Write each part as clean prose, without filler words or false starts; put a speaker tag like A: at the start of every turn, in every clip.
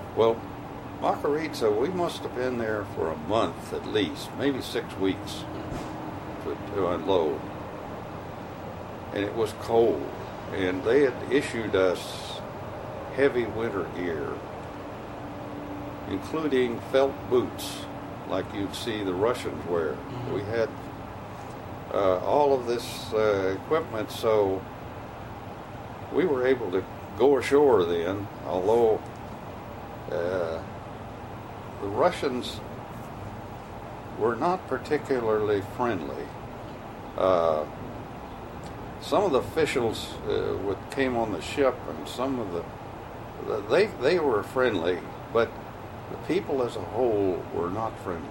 A: Well, Macaritza, we must have been there for a month at least, maybe 6 weeks to unload. And it was cold. And they had issued us heavy winter gear, including felt boots, like you'd see the Russians wear.
B: Mm-hmm.
A: We had all of this equipment, so we were able to go ashore then, although the Russians were not particularly friendly. Some of the officials came on the ship, and some of they were friendly, but the people as a whole were not friendly.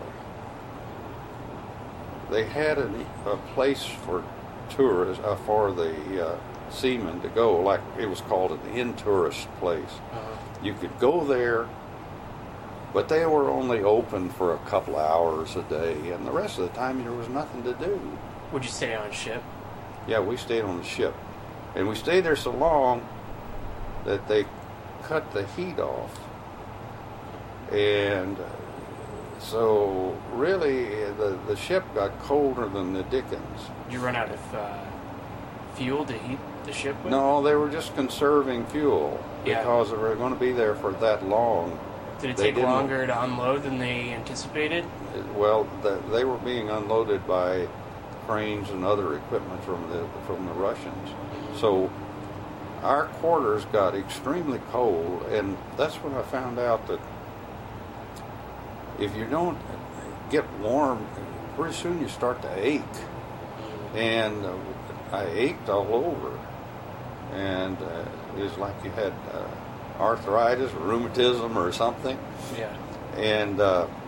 A: They had a place for tourists, for the seamen to go, like it was called an in-tourist place.
B: Uh-huh.
A: You could go there, but they were only open for a couple hours a day, and the rest of the time there was nothing to do.
B: Would you stay on ship?
A: Yeah, we stayed on the ship. And we stayed there so long that they cut the heat off. And so really the ship got colder than the dickens.
B: Did you run out of fuel to heat the ship with?
A: No, they were just conserving fuel because they were going to be there for that long.
B: Did it take longer to unload than they anticipated?
A: Well, they were being unloaded by cranes and other equipment from the Russians. So our quarters got extremely cold, and that's when I found out that if you don't get warm, pretty soon you start to ache. And I ached all over, and it was like you had arthritis or rheumatism or something.
B: Yeah.
A: And